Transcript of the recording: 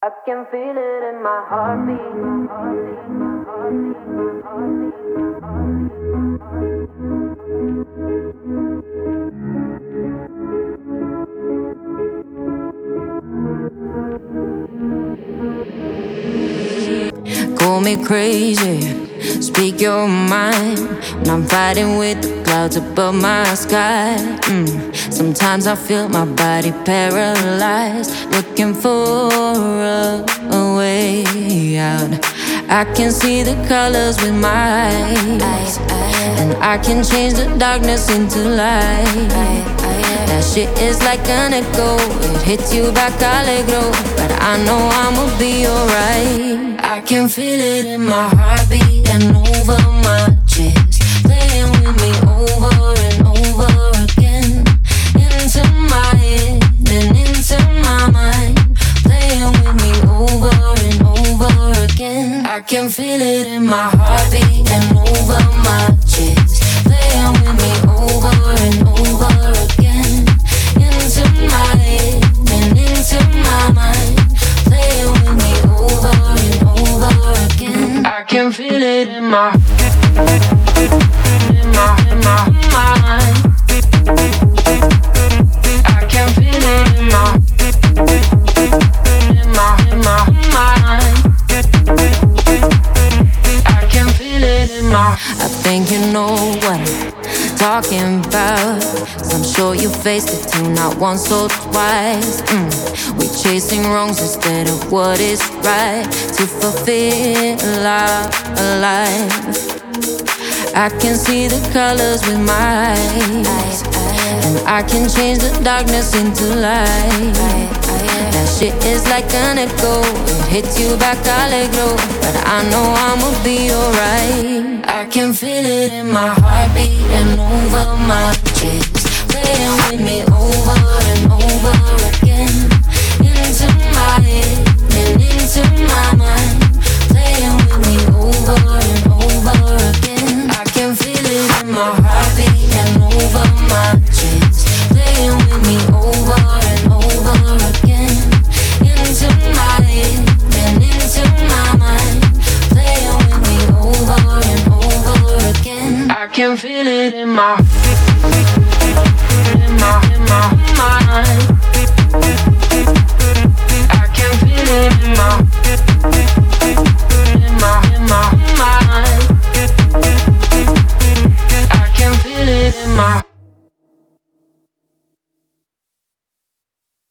I can feel it in my heartbeat. Call me crazy, speak your mind. When I'm fighting with the clouds above my sky. Sometimes I feel my body paralyzed, looking for a way out. I can see the colors with my eyes, and I can change the darkness into light. That shit is like an echo, it hits you back allegro, but I know I'ma be alright. I can feel it in my heartbeat and over my chest, playing with me over and over again, into my head and into my mind, playing with me over and over again. I can feel it in my heartbeat and over my chest, playing with me over and over again, into my head and into my mind, playing with me over and over again. I can feel it in my mind. I can feel it in my mind. I can feel it in my. I think you know what I'm talking about, 'cause I'm sure you faced it too, not once or twice. We chasing wrongs instead of what is right to fulfill our life. I can see the colors with my eyes, and I can change the darkness into light. That shit is like an echo, it hits you back allegro, but I know I'ma be alright. I can feel it in my heartbeat and over my chest, playing with me over and over again.